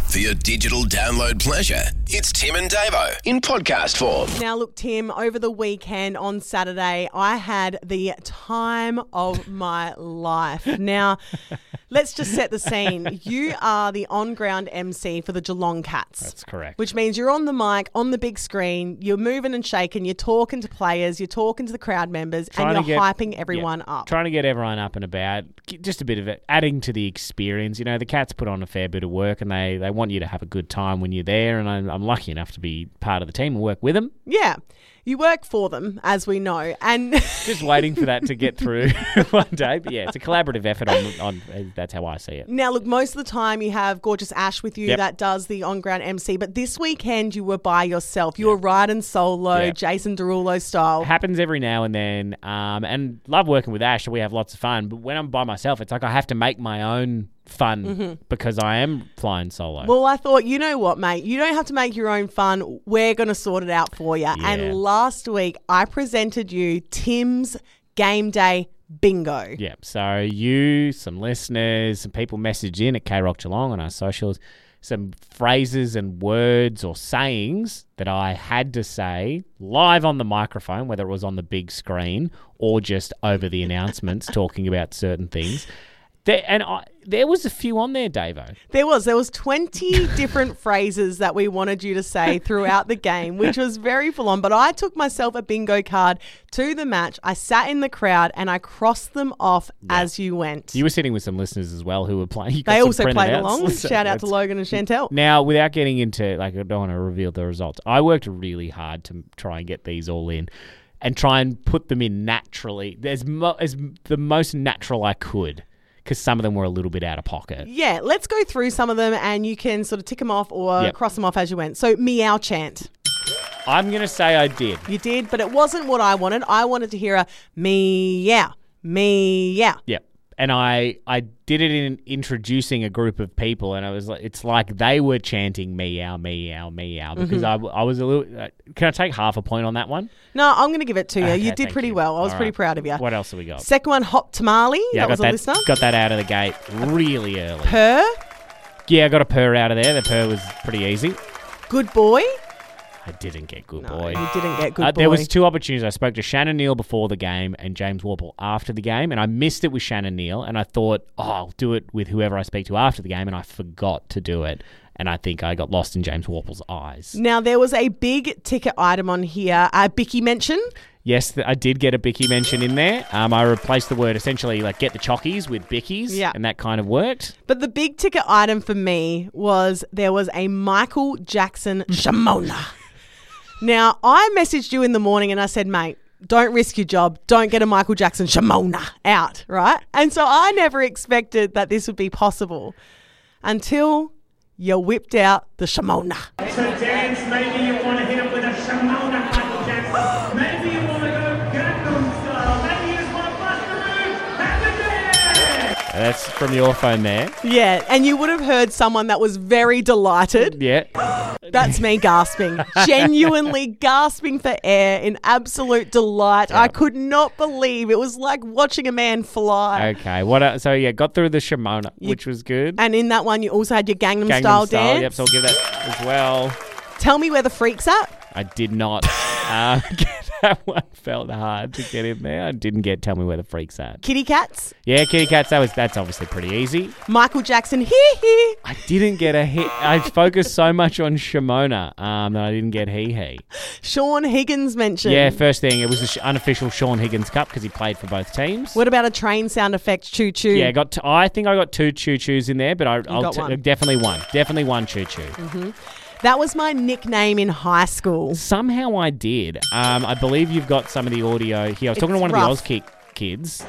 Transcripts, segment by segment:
For your digital download pleasure, it's Tim and Davo in podcast form. Now, look, Tim, over the weekend on Saturday, I had the time of my life. Now, let's just set the scene. You are the on-ground MC for the Geelong Cats. That's correct. Which means you're on the mic, on the big screen, you're moving and shaking, you're talking to players, you're talking to the crowd members, and you're hyping everyone up. Trying to get everyone up and about, just a bit of it, adding to the experience. You know, the Cats put on a fair bit of work and they want you to have a good time when you're there, and I'm lucky enough to be part of the team and work with them. Yeah. You work for them, as we know, and just waiting for that to get through one day. But yeah, it's a collaborative effort on that's how I see it. Now, look, most of the time you have Gorgeous Ash with you that does the on-ground MC, but this weekend you were by yourself. You were riding solo, Jason Derulo style. Happens every now and then, and love working with Ash. We have lots of fun, but when I'm by myself, it's like I have to make my own fun because I am flying solo. Well, I thought, you know what, mate? You don't have to make your own fun. We're going to sort it out for you. Yeah. And last week, I presented you Tim's Game Day Bingo. Yeah, so you, some listeners, some people messaged in at K-Rock Geelong on our socials, some phrases and words or sayings that I had to say live on the microphone, whether it was on the big screen or just over the announcements talking about certain things. There was a few on there, Davo. There was 20 different phrases that we wanted you to say throughout the game, which was very full on. But I took myself a bingo card to the match. I sat in the crowd and I crossed them off as you went. You were sitting with some listeners as well who were playing. They also played along. Shout out to Logan and Chantel. Now, without getting into, I don't want to reveal the results. I worked really hard to try and get these all in and try and put them in naturally, as the most natural I could. Because some of them were a little bit out of pocket. Yeah, let's go through some of them and you can sort of tick them off or cross them off as you went. So, meow chant. I'm going to say I did. You did, but it wasn't what I wanted. I wanted to hear a meow, meow. Yep. And I did it in introducing a group of people, and it's like they were chanting meow, meow, meow, because I was a little. Can I take half a point on that one? No, I'm going to give it to you. Okay, you did pretty well. I was pretty proud of you. What else have we got? Second one, hot tamale. Yeah, that was a listener. Got that out of the gate really early. Purr. Yeah, I got a purr out of there. The purr was pretty easy. Good boy. I didn't get good No, boy. You didn't get good boy. There was two opportunities. I spoke to Shannon Neal before the game and James Warple after the game, and I missed it with Shannon Neal, and I thought, I'll do it with whoever I speak to after the game, and I forgot to do it. And I think I got lost in James Warple's eyes. Now, there was a big ticket item on here, a Bicky mention. Yes, I did get a Bicky mention in there. I replaced the word essentially like get the chockies with Bickies, and that kind of worked. But the big ticket item for me was there was a Michael Jackson Shamona. Now, I messaged you in the morning and I said, mate, don't risk your job. Don't get a Michael Jackson Shamona out, right? And so I never expected that this would be possible until you whipped out the Shamona. So dance, maybe you want to hit it with a Shamona, Michael Jackson. Maybe you want to go Gangnam style. Maybe you just want to bust the roof. Have a dance. That's from your phone there. Yeah, and you would have heard someone that was very delighted. Yeah. That's me gasping, genuinely gasping for air in absolute delight. I could not believe it was like watching a man fly. Okay. Got through the Shamona, which was good. And in that one, you also had your Gangnam Style dance. Yep, so I'll give that as well. Tell me where the freak's at. I did not get that one. Felt hard to get in there. I didn't get Tell Me Where the Freak's At. Kitty cats. Yeah, kitty cats. That's obviously pretty easy. Michael Jackson. Hee hee. I didn't get a hit. I focused so much on Shamona that I didn't get hee hee. Sean Higgins mentioned. Yeah, first thing, it was the unofficial Sean Higgins Cup because he played for both teams. What about a train sound effect? Choo choo. Yeah, I think I got two choo choos in there, but I'll definitely one. Definitely one choo choo. Mm-hmm. That was my nickname in high school. Somehow I did. I believe you've got some of the audio here. I was talking to one of the Auskick kids.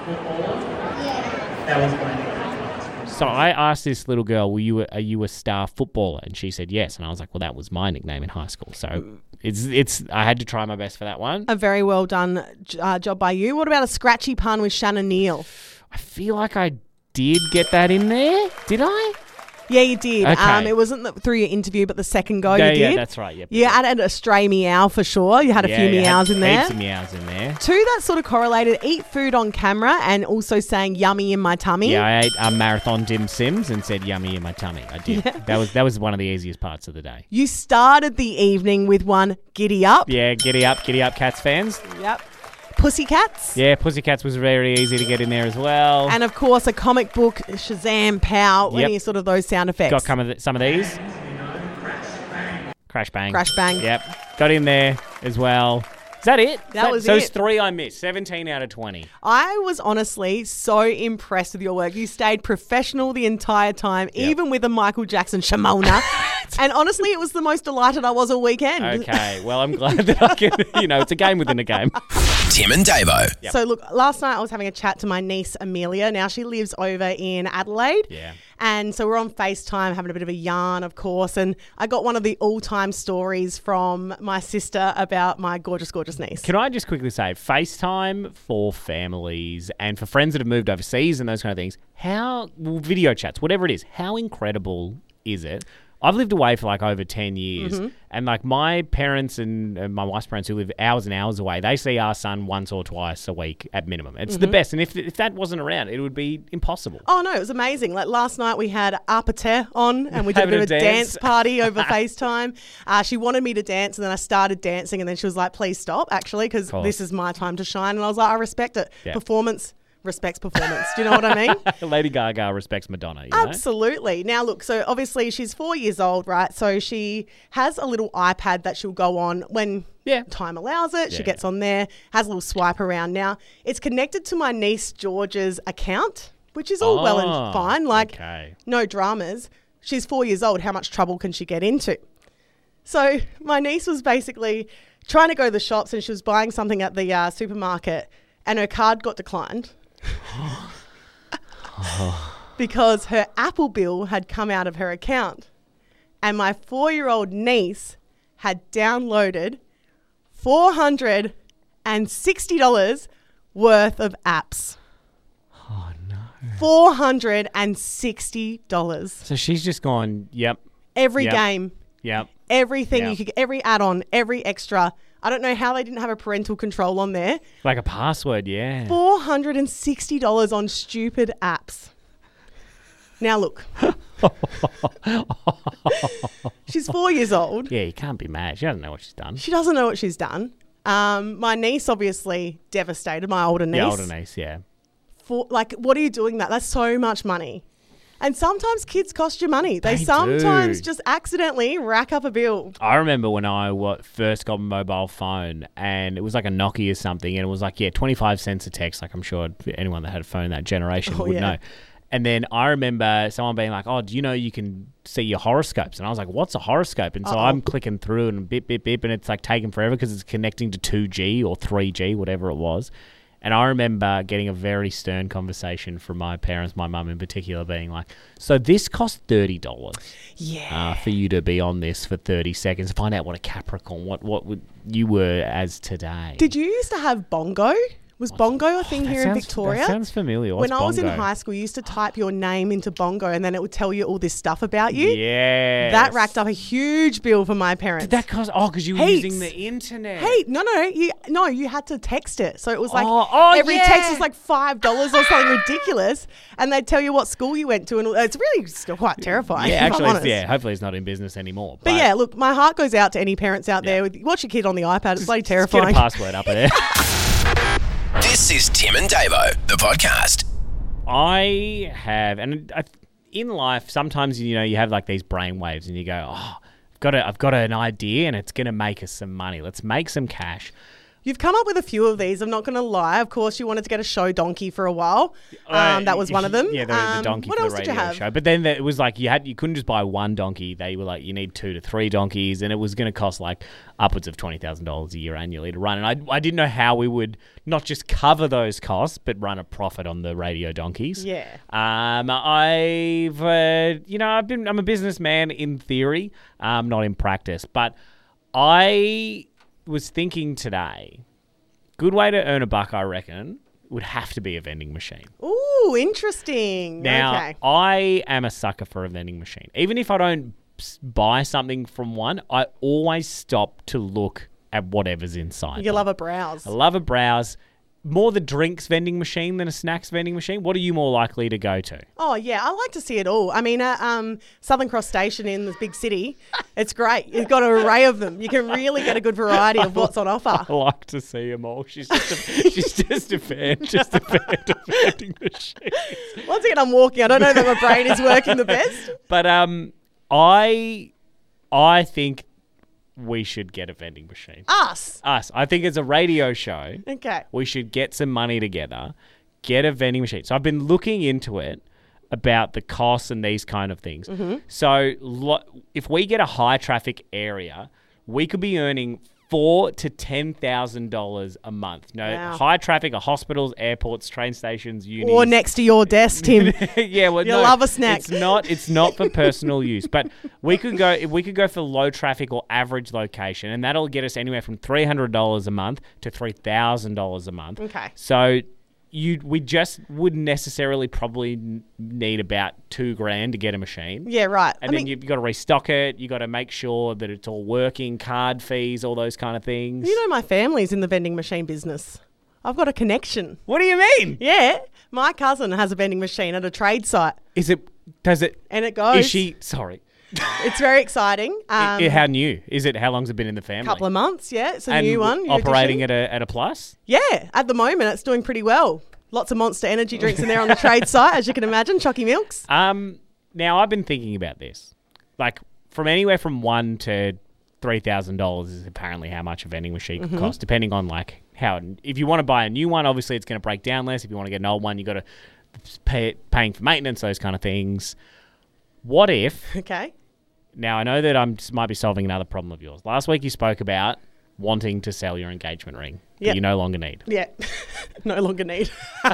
That was my nickname. So I asked this little girl, are you a star footballer? And she said yes. And I was like, well, that was my nickname in high school. So I had to try my best for that one. A very well done job by you. What about a scratchy pun with Shannon Neal? I feel like I did get that in there. Did I? Yeah, you did. Okay. It wasn't through your interview, but the second go Yeah, you did. yeah, that's right. Yep. You added a stray meow for sure. You had a few you had meows in there. Heaps of meows in there. Two that sort of correlated: eat food on camera and also saying "yummy" in my tummy. Yeah, I ate marathon dim sims and said yummy in my tummy. I did. Yeah. That was one of the easiest parts of the day. You started the evening with one giddy up. Yeah, giddy up, Cats fans. Yep. Pussycats. Yeah, Pussycats was very easy to get in there as well. And of course, a comic book, Shazam, pow, Yep. any sort of those sound effects. Got some of these. Crash bang. Crash bang. Yep. Got in there as well. Is that it? That was so it. it's 3 I missed. 17 out of 20. I was honestly so impressed with your work. You stayed professional the entire time, even with a Michael Jackson Shimona. And honestly, it was the most delighted I was all weekend. Okay. Well, I'm glad that I can, it's a game within a game. Tim and Davo. Yep. So look, last night I was having a chat to my niece Amelia. Now she lives over in Adelaide. Yeah. And so we're on FaceTime having a bit of a yarn, of course. And I got one of the all-time stories from my sister about my gorgeous, gorgeous niece. Can I just quickly say, FaceTime for families and for friends that have moved overseas and those kind of things, video chats, whatever it is, how incredible is it? I've lived away for like over 10 years and like my parents and my wife's parents who live hours and hours away, they see our son once or twice a week at minimum. It's the best. And if that wasn't around, it would be impossible. Oh, no, it was amazing. Like last night we had Apate on and we did a bit of a dance party over FaceTime. She wanted me to dance and then I started dancing and then she was like, please stop, actually, because this is my time to shine. And I was like, I respect it. Yeah. Performance respects performance. Do you know what I mean? Lady Gaga respects Madonna, you know? Absolutely. Now, look, so obviously she's 4 years old, right? So she has a little iPad that she'll go on when time allows it. She Yeah. gets on there, has a little swipe around. Now, it's connected to my niece George's account, which is all well and fine. Like, no dramas. She's 4 years old. How much trouble can she get into? So my niece was basically trying to go to the shops and she was buying something at the supermarket and her card got declined. Because her Apple bill had come out of her account and my 4-year-old niece had downloaded $460 worth of apps. Oh, no. $460. So she's just gone, Every game. Yep. Everything you could get, every add-on, every extra. I don't know how they didn't have a parental control on there. Like a password, yeah. $460 on stupid apps. Now look. She's 4 years old. Yeah, you can't be mad. She doesn't know what she's done. She doesn't know what she's done. My niece obviously devastated, my older niece. The older niece, yeah. What are you doing that? That's so much money. And sometimes kids cost you money. They sometimes do. just accidentally rack up a bill. I remember when I first got a mobile phone and it was like a Nokia or something and it was like, 25 cents a text. Like I'm sure anyone that had a phone in that generation would know. And then I remember someone being like, oh, do you know you can see your horoscopes? And I was like, what's a horoscope? And so I'm clicking through and beep, and it's like taking forever because it's connecting to 2G or 3G, whatever it was. And I remember getting a very stern conversation from my parents, my mum in particular, being like, so this cost $30 for you to be on this for 30 seconds. Find out what a Capricorn, what you were as today. Did you used to have Bongo? Was Bongo a thing here in Victoria? That sounds familiar. When I was in high school, you used to type your name into Bongo and then it would tell you all this stuff about you. Yeah. That racked up a huge bill for my parents. Did that cost? Oh, because you were using the internet. Hey, no, you had to text it. So it was like every yeah. text was like $5 or something ridiculous, and they'd tell you what school you went to, and it's really still quite terrifying. Yeah, if I'm honest. actually, hopefully it's not in business anymore. But yeah, look, my heart goes out to any parents out there. Watch your kid on the iPad. It's bloody terrifying. Get a password up there. This is Tim and Davo, the podcast. I have, and in life, sometimes you have like these brain waves, and you go, "Oh, I've got an idea, and it's going to make us some money. Let's make some cash." You've come up with a few of these. I'm not going to lie. Of course, you wanted to get a show donkey for a while. That was one of them. Yeah, the donkey what for else the did you radio have? show. But then it was like you couldn't just buy one donkey. They were like, you need 2 to 3 donkeys, and it was going to cost like upwards of $20,000 a year annually to run. And I didn't know how we would not just cover those costs, but run a profit on the radio donkeys. Yeah. I'm a businessman in theory, not in practice. But I was thinking today, good way to earn a buck, I reckon, would have to be a vending machine. Ooh, interesting. Now, okay. I am a sucker for a vending machine. Even if I don't buy something from one, I always stop to look at whatever's inside. You them. love a browse. I love a browse. More the drinks vending machine than a snacks vending machine. What are you more likely to go to? Oh, yeah. I like to see it all. I mean, Southern Cross Station in the big city, it's great. You've got an array of them. You can really get a good variety of what's on offer. I like to see them all. She's just a fan of vending machines. Once again, I'm walking. I don't know that my brain is working the best. But I think we should get a vending machine. Us. I think it's a radio show. Okay. We should get some money together, get a vending machine. So I've been looking into it about the costs and these kind of things. Mm-hmm. So if we get a high traffic area, we could be earning $4,000 to $10,000 a month. No, Wow. high traffic at hospitals, airports, train stations, unis. Or next to your desk, Tim. Yeah, well, You'll no, love a snack. It's not for personal use, but we could go for low traffic or average location, and that'll get us anywhere from $300 a month to $3,000 a month. Okay. So we just wouldn't necessarily probably need about $2,000 to get a machine. Yeah, right. And then you've got to restock it. You got to make sure that it's all working, card fees, all those kind of things. You know, my family's in the vending machine business. I've got a connection. What do you mean? Yeah. My cousin has a vending machine at a trade site. Does it? And it goes. Is she? Sorry. It's very exciting. How new is it? How long's it been in the family? Couple of months, yeah. It's a and new one. New operating edition. at a plus. Yeah, at the moment it's doing pretty well. Lots of Monster energy drinks in there on the trade site, as you can imagine. Chocky Milks. Now I've been thinking about this. Like from anywhere from $1,000 to $3,000 is apparently how much a vending machine could cost, depending on like how. If you want to buy a new one, obviously it's going to break down less. If you want to get an old one, you got to paying for maintenance, those kind of things. What if? Okay. Now, I know that I might be solving another problem of yours. Last week you spoke about wanting to sell your engagement ring that Yep. you no longer need. Yeah. No longer need.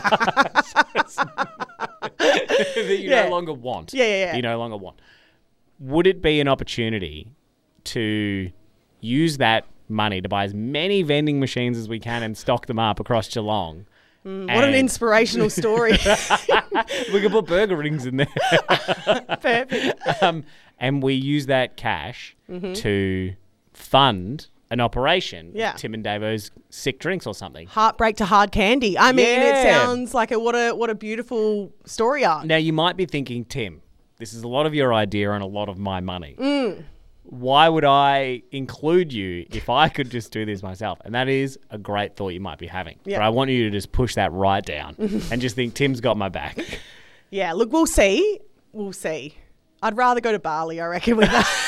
That you Yeah. no longer want. Yeah. That you no longer want. Would it be an opportunity to use that money to buy as many vending machines as we can and stock them up across Geelong? What an inspirational story. We could put burger rings in there. Perfect. And we use that cash to fund an operation. Yeah. Tim and Davo's sick drinks or something. Heartbreak to hard candy. I mean, it Yeah. sounds like what a beautiful story arc. Now, you might be thinking, Tim, this is a lot of your idea and a lot of my money. Why would I include you if I could just do this myself? And that is a great thought you might be having. Yeah. But I want you to just push that right down and just think, Tim's got my back. Yeah, look, we'll see. We'll see. I'd rather go to Bali, I reckon, with that.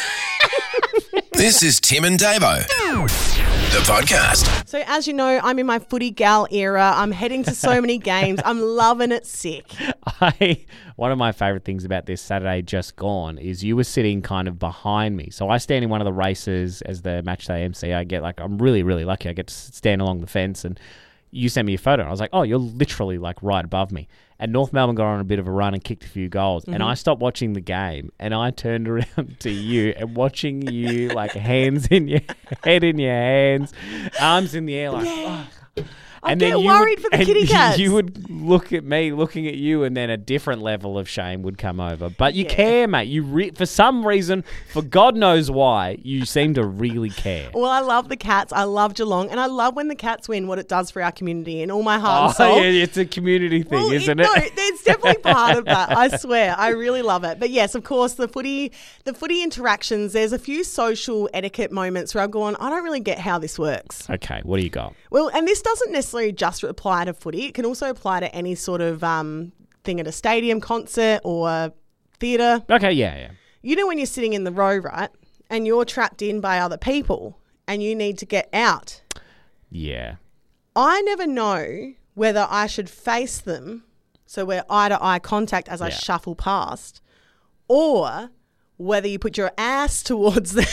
This is Tim and Davo, the podcast. So as you know, I'm in my footy gal era. I'm heading to so many games. I'm loving it sick. One of my favourite things about this Saturday just gone is you were sitting kind of behind me. So I stand in one of the races as the matchday MC. I'm really, really lucky. I get to stand along the fence and you sent me a photo. I was like, oh, you're literally like right above me. And North Melbourne got on a bit of a run and kicked a few goals. And I stopped watching the game and I turned around to you and watching you like hands in your head in your hands, arms in the air like, oh. I get worried for the kitty cats. You would look at me, looking at you, and then a different level of shame would come over. But you care, mate. For some reason, for God knows why, you seem to really care. Well, I love the Cats. I love Geelong. And I love when the Cats win, what it does for our community in all my heart and soul. Yeah, it's a community thing, Well, isn't it? No, it's definitely part of that. I swear. I really love it. But yes, of course, the footy interactions, there's a few social etiquette moments where I'm going, I don't really get how this works. Okay, what do you got? Well, and this doesn't necessarily just apply to footy. It can also apply to any sort of thing at a stadium, concert or theatre. Okay, yeah. You know when you're sitting in the row, right, and you're trapped in by other people and you need to get out. Yeah. I never know whether I should face them, so we're eye-to-eye contact as I shuffle past, or whether you put your ass towards them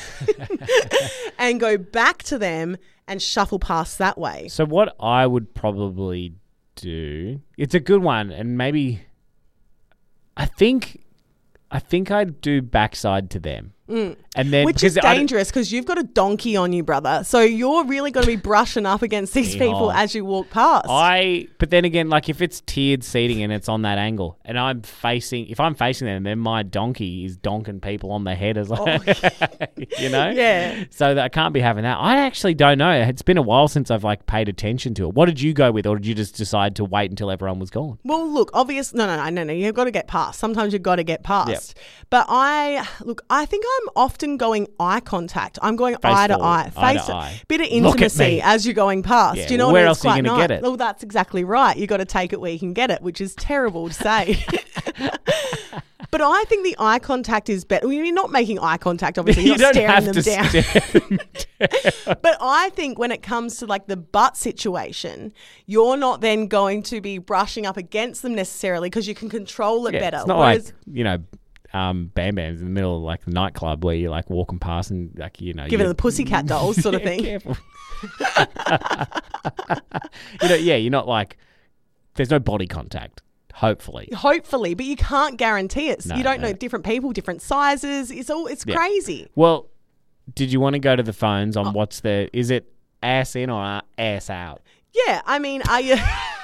and go back to them and shuffle past that way. So what I would probably do, it's a good one, and maybe I think I'd do backside to them. And then Which is because I don't- dangerous because you've got a donkey on you, brother. So you're really going to be brushing up against these people Yeehaw. as you walk past. But then again, like if it's tiered seating and it's on that angle, and if I'm facing them, then my donkey is donking people on the head as well, you know? Yeah. So I can't be having that. I actually don't know. It's been a while since I've like paid attention to it. What did you go with, or did you just decide to wait until everyone was gone? Well, look, no. You've got to get past. Sometimes you've got to get past. Yep. But I think I'm often going eye contact. I'm going Face eye to forward, eye. eye to eye. Bit of Look at intimacy me. as you're going past. Yeah, Do you know well, what I where mean? else It's are you quite gonna nice. get it? Well, that's exactly right. You got to take it where you can get it, which is terrible to say. But I think the eye contact is better. Well, you're not making eye contact, obviously. You're You not don't staring have them to down. stare them down. But I think when it comes to like the butt situation, you're not then going to be brushing up against them necessarily because you can control it Yeah, better. it's not Whereas- like, Bam Bam's in the middle of like the nightclub where you're like walking past and like, giving you're- the pussycat dolls sort of Yeah, thing. Careful. You're not like, there's no body contact, hopefully. Hopefully, but you can't guarantee it. No, You don't no. know different people, different sizes. It's Yeah. crazy. Well, did you want to go to the phones on is it ass in or ass out? Yeah, I mean, are you?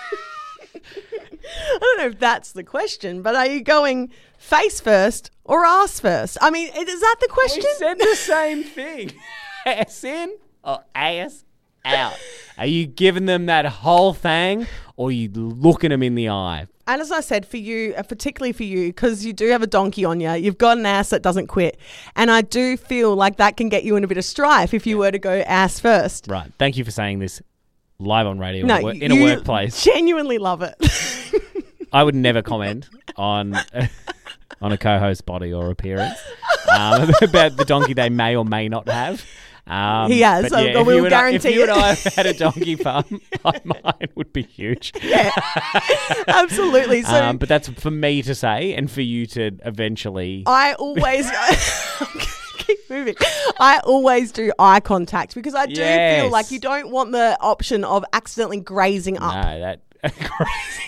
I don't know if that's the question, but are you going face first or ass first? I mean, is that the question? We said the same thing. Ass in or ass out? Are you giving them that whole thing or are you looking them in the eye? And as I said, for you, particularly for you, because you do have a donkey on you, you've got an ass that doesn't quit. And I do feel like that can get you in a bit of strife if you were to go ass first. Right. Thank you for saying this live on radio No, in a you workplace. genuinely love it. I would never comment on a co-host body or appearance about the donkey they may or may not have. He has, but so if we'll you and I- guarantee If you and it. I had a donkey farm, mine would be huge. Yeah, absolutely. So But that's for me to say and for you to eventually... I always keep moving. I always do eye contact because I do feel Yes. like you don't want the option of accidentally grazing up. No, that... crazy.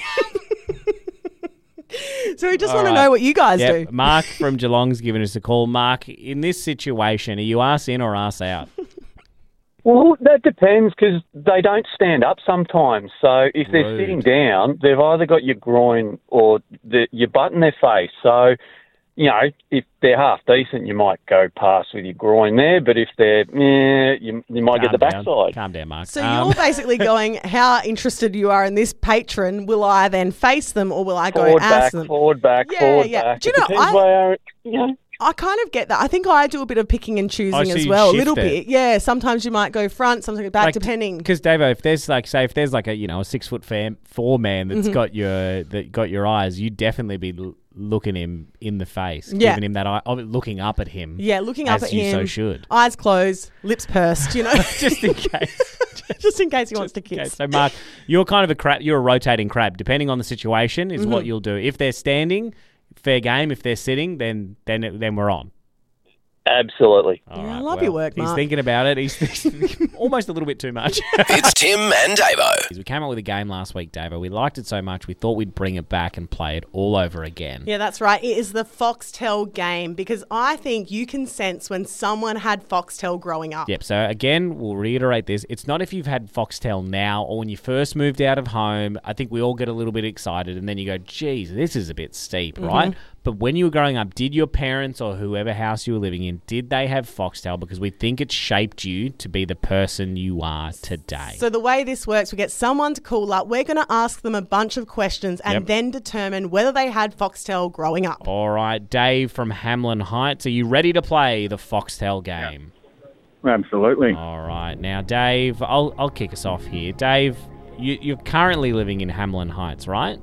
So we just All want to right. know what you guys Yep. do. Mark from Geelong's given us a call. Mark, in this situation, are you arse in or arse out? Well, that depends because they don't stand up sometimes. So if they're Rude. sitting down, they've either got your groin or your butt in their face. So, if they're half decent, you might go past with your groin there. But if they're, you might get the Calm down. backside. Calm down, Mark. So you're basically going, how interested you are in this patron, will I then face them or will I go Forward, ask back, them? forward, back, Yeah, forward, yeah. back. Do you It know, depends where, I kind of get that. I think I do a bit of picking and choosing so as you well, a shift little it. bit. Yeah, sometimes you might go front, sometimes back, Like, depending. Because Davo, if there's like a 6'4" man that's Mm-hmm. got your eyes, you'd definitely be looking him in the face, Yeah. giving him that eye, looking up at him. Yeah, looking up as at you him. so should. Eyes closed, lips pursed, Just in case. just in case he wants to Okay, kiss. so Mark, you're kind of a crab. You're a rotating crab. Depending on the situation, is Mm-hmm. what you'll do. If they're standing, fair game. If they're sitting, then we're on. Absolutely. All Yeah, I love your work, He's Mark. thinking about it. He's almost a little bit too much. It's Tim and Davo. We came up with a game last week, Davo. We liked it so much, we thought we'd bring it back and play it all over again. Yeah, that's right. It is the Foxtel game because I think you can sense when someone had Foxtel growing up. Yep, so again, we'll reiterate this. It's not if you've had Foxtel now or when you first moved out of home. I think we all get a little bit excited and then you go, geez, this is a bit steep, right? But when you were growing up, did your parents or whoever house you were living in, did they have Foxtel? Because we think it shaped you to be the person you are today. So the way this works, we get someone to call up. We're going to ask them a bunch of questions and Yep. then determine whether they had Foxtel growing up. All right, Dave from Hamlin Heights, are you ready to play the Foxtel game? Absolutely. All right, now Dave, I'll kick us off here. Dave, you're currently living in Hamlin Heights, right?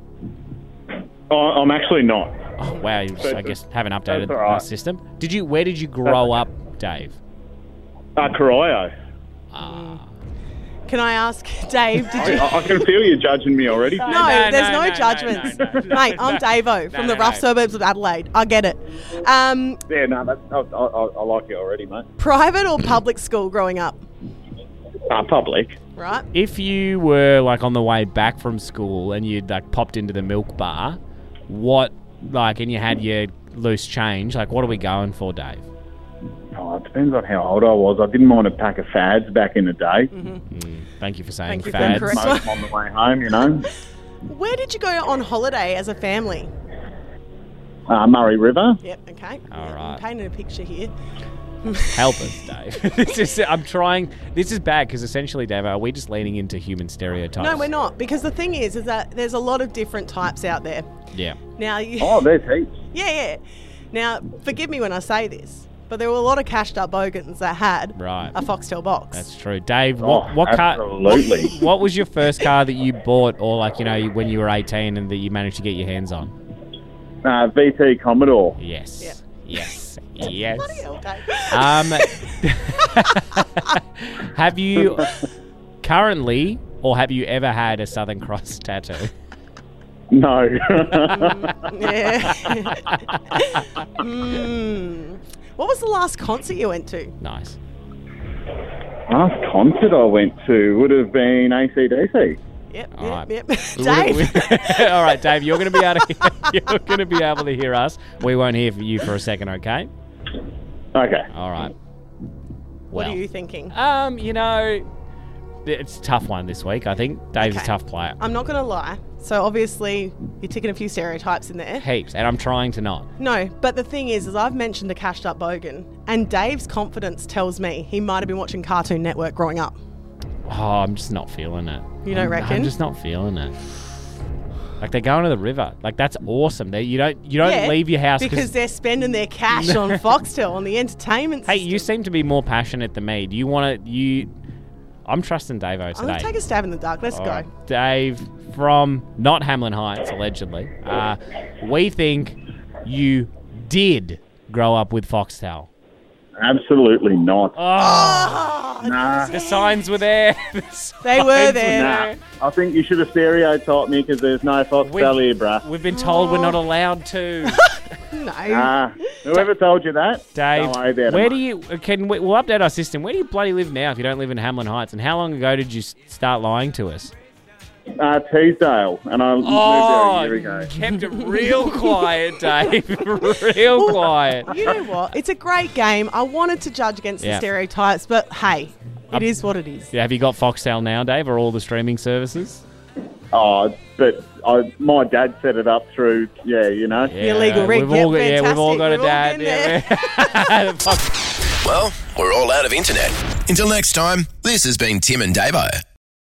I'm actually not. Oh wow, you just, I guess haven't updated That's all right. our system. Where did you grow up, Dave? Corio. Can I ask, Dave, did you... I can feel you judging me already. No, no, there's no, no no, judgments. no, no, no, Mate, I'm no. Davo from the rough no. suburbs of Adelaide. I get it. Yeah, no, I like you already, mate. Private or public school growing up, Public. right? If you were like on the way back from school and you'd like popped into the milk bar, and you had your loose change, like what are we going for, Dave? Oh, it depends on how old I was. I didn't mind a pack of fads back in the day. Thank you for saying Thank you for fads. correct- Smoke 'em on the way home, you know. Where did you go on holiday as a family? Murray River. Yep, okay. All Yep, right. I'm painting a picture here. Help us, Dave. I'm trying. This is bad because essentially, Dave, are we just leaning into human stereotypes? No, we're not. Because the thing is that there's a lot of different types out there. Yeah. Now, you, Oh, there's heaps. yeah. Now, forgive me when I say this, but there were a lot of cashed up bogans that had Right. a Foxtel box. That's true. Dave, Oh, what car? absolutely. What was your first car that you bought, or like when you were 18 and that you managed to get your hands on? VT Commodore. Yes. Yeah. Yes. Yes. Bloody hell, Dave. Have you currently, or have you ever had a Southern Cross tattoo? No. Yeah. What was the last concert you went to? Nice. Last concert I went to would have been AC/DC. Yep, All right. yep. Dave. Dave. All right, Dave. You're going to be able to. You're going to be able to hear us. We won't hear from you for a second, okay? Okay. All right. What Well, are you thinking? It's a tough one this week. I think Dave's a Okay. tough player. I'm not going to lie. So obviously you're ticking a few stereotypes in there. Heaps, and I'm trying to not. No, but the thing is I've mentioned a cashed up bogan, and Dave's confidence tells me he might have been watching Cartoon Network growing up. Oh, I'm just not feeling it. You don't reckon? I'm just not feeling it. Like they're going to the river. Like that's awesome. You don't Yeah, leave your house because they're spending their cash on Foxtel on the entertainment Hey, system. you seem to be more passionate than me. Do you want to? I'm trusting Davo I'm today. going to take a stab in the dark. Let's All go. right. Dave from not Hamlin Heights, allegedly. We think you did grow up with Foxtel. Absolutely not. Oh, Nah. the signs were there. They were there. Nah. I think you should have stereotyped me because there's no Foxtel here, bruh. We've been told we're not allowed to. No. Whoever told you that? Dave, Don't worry about where it, do you? We'll update our system. Where do you bloody live now if you don't live in Hamlin Heights? And how long ago did you start lying to us? Teesdale, and I moved there a year ago. Kept it real quiet, Dave. Real quiet. You know what? It's a great game. I wanted to judge against Yeah. the stereotypes, but hey, it is what it is. Yeah, have you got Foxtel now, Dave, or all the streaming services? Oh, but my dad set it up through, you know. The illegal rig. We've all got, Yep, we've all got a fantastic. dad. We're all Yeah. Fuck. Well, we're all out of internet. Until next time, this has been Tim and Davo.